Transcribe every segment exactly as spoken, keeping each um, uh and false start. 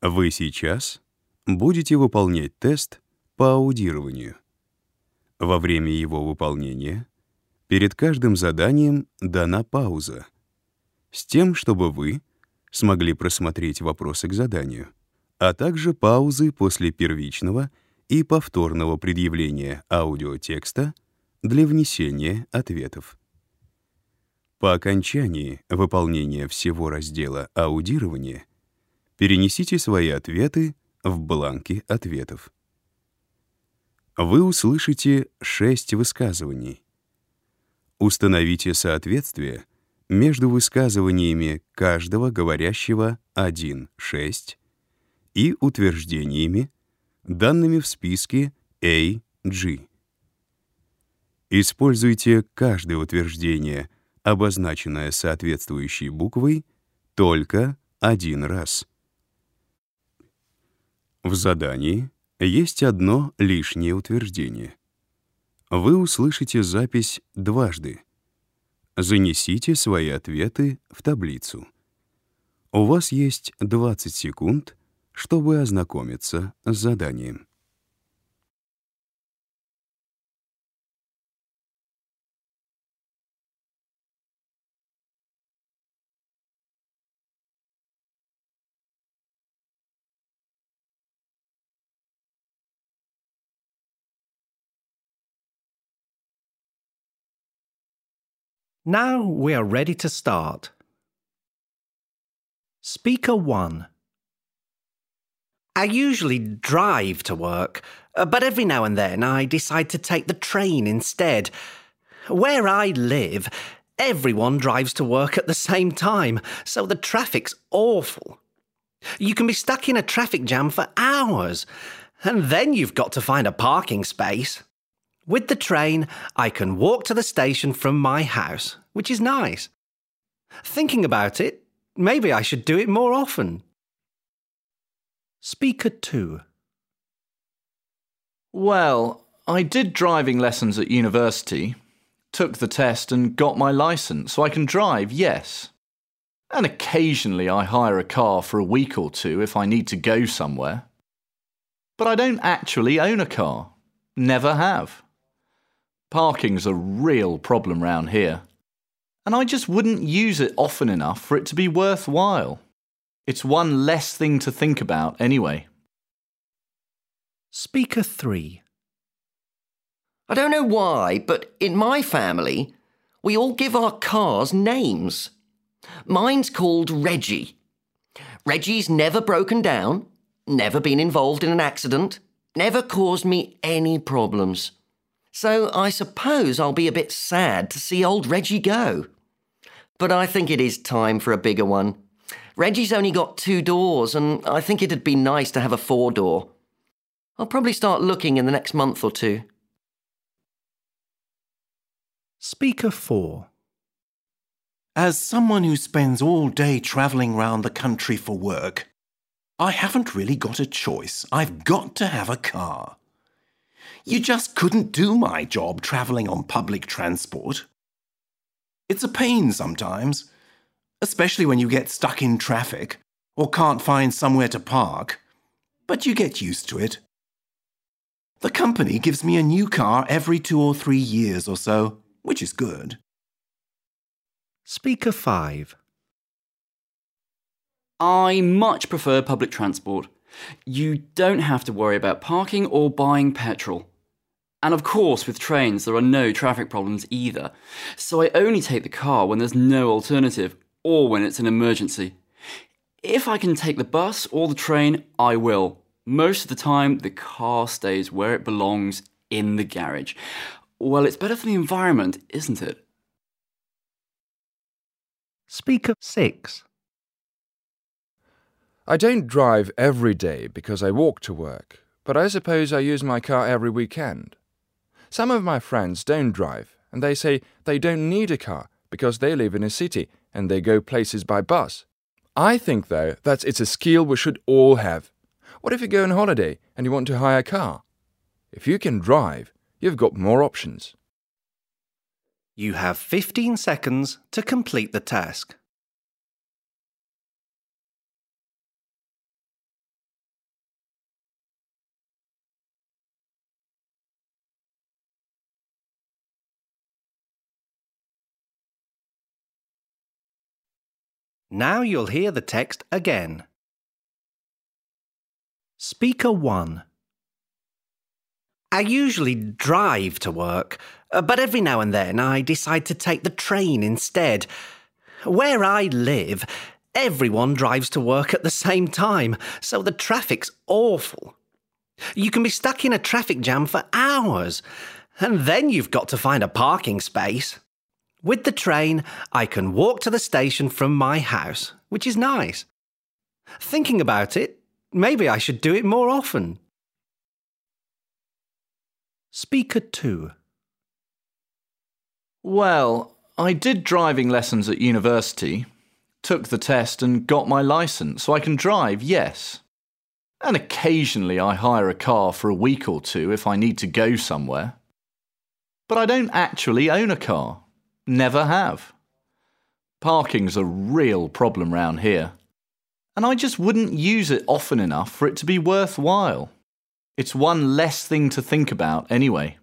Вы сейчас будете выполнять тест по аудированию. Во время его выполнения перед каждым заданием дана пауза, с тем, чтобы вы смогли просмотреть вопросы к заданию, а также паузы после первичного и повторного предъявления аудиотекста для внесения ответов. По окончании выполнения всего раздела аудирования перенесите свои ответы в бланки ответов. Вы услышите шесть высказываний. Установите соответствие между высказываниями каждого говорящего один шесть и утверждениями, данными в списке A G. Используйте каждое утверждение, обозначенное соответствующей буквой, только один раз. В задании есть одно лишнее утверждение. Вы услышите запись дважды. Занесите свои ответы в таблицу. У вас есть двадцать секунд, чтобы ознакомиться с заданием. Now we are ready to start. Speaker one. I usually drive to work, but every now and then I decide to take the train instead. Where I live, everyone drives to work at the same time, so the traffic's awful. You can be stuck in a traffic jam for hours, and then you've got to find a parking space. With the train, I can walk to the station from my house, which is nice. Thinking about it, maybe I should do it more often. Speaker two. Well, I did driving lessons at university, took the test and got my licence, so I can drive, yes. And occasionally I hire a car for a week or two if I need to go somewhere. But I don't actually own a car. Never have. Parking's a real problem round here, and I just wouldn't use it often enough for it to be worthwhile. It's one less thing to think about anyway. Speaker three. I don't know why, but in my family, we all give our cars names. Mine's called Reggie. Reggie's never broken down, never been involved in an accident, never caused me any problems. So I suppose I'll be a bit sad to see old Reggie go. But I think it is time for a bigger one. Reggie's only got two doors, and I think it'd be nice to have a four-door. I'll probably start looking in the next month or two. Speaker four. As someone who spends all day travelling round the country for work, I haven't really got a choice. I've got to have a car. You just couldn't do my job travelling on public transport. It's a pain sometimes, especially when you get stuck in traffic or can't find somewhere to park, but you get used to it. The company gives me a new car every two or three years or so, which is good. Speaker five. I much prefer public transport. You don't have to worry about parking or buying petrol. And of course, with trains, there are no traffic problems either. So I only take the car when there's no alternative, or when it's an emergency. If I can take the bus or the train, I will. Most of the time, the car stays where it belongs, in the garage. Well, it's better for the environment, isn't it? Speaker six. I don't drive every day because I walk to work, but I suppose I use my car every weekend. Some of my friends don't drive, and they say they don't need a car because they live in a city and they go places by bus. I think, though, that it's a skill we should all have. What if you go on holiday and you want to hire a car? If you can drive, you've got more options. You have fifteen seconds to complete the task. Now you'll hear the text again. Speaker one. I usually drive to work, but every now and then I decide to take the train instead. Where I live, everyone drives to work at the same time, so the traffic's awful. You can be stuck in a traffic jam for hours, and then you've got to find a parking space. With the train, I can walk to the station from my house, which is nice. Thinking about it, maybe I should do it more often. Speaker two. Well, I did driving lessons at university, took the test and got my licence, so I can drive, yes. And occasionally I hire a car for a week or two if I need to go somewhere. But I don't actually own a car. Never have. Parking's a real problem round here. And I just wouldn't use it often enough for it to be worthwhile. It's one less thing to think about anyway.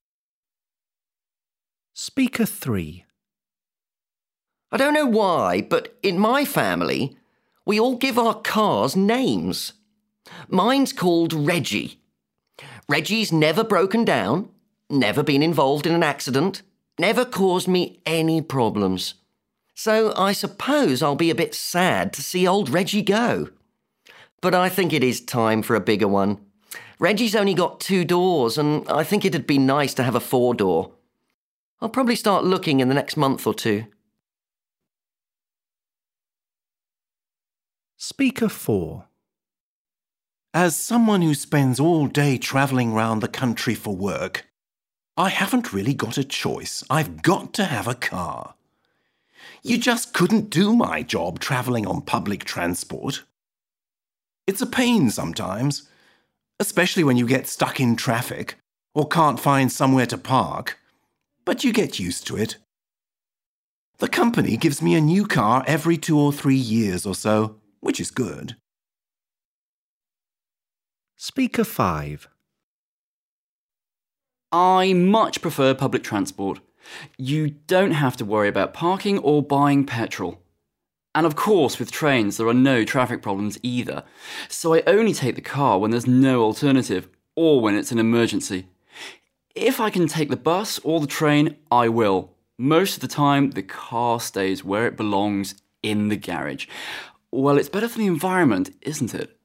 Speaker three. I don't know why, but in my family, we all give our cars names. Mine's called Reggie. Reggie's never broken down, never been involved in an accident, never caused me any problems. So I suppose I'll be a bit sad to see old Reggie go. But I think it is time for a bigger one. Reggie's only got two doors, and I think it'd be nice to have a four-door. I'll probably start looking in the next month or two. Speaker four. As someone who spends all day travelling round the country for work, I haven't really got a choice. I've got to have a car. You just couldn't do my job travelling on public transport. It's a pain sometimes, especially when you get stuck in traffic or can't find somewhere to park, but you get used to it. The company gives me a new car every two or three years or so, which is good. Speaker five. I much prefer public transport. You don't have to worry about parking or buying petrol. And of course, with trains, there are no traffic problems either. So I only take the car when there's no alternative, or when it's an emergency. If I can take the bus or the train, I will. Most of the time, the car stays where it belongs, in the garage. Well, it's better for the environment, isn't it?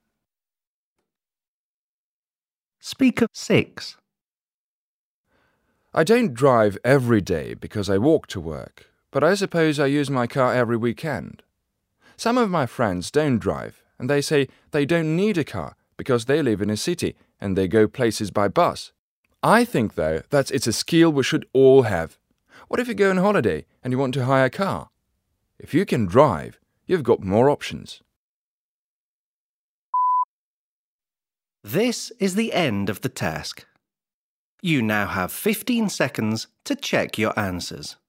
Speaker six. I don't drive every day because I walk to work, but I suppose I use my car every weekend. Some of my friends don't drive, and they say they don't need a car because they live in a city and they go places by bus. I think, though, that it's a skill we should all have. What if you go on holiday and you want to hire a car? If you can drive, you've got more options. This is the end of the task. You now have fifteen seconds to check your answers.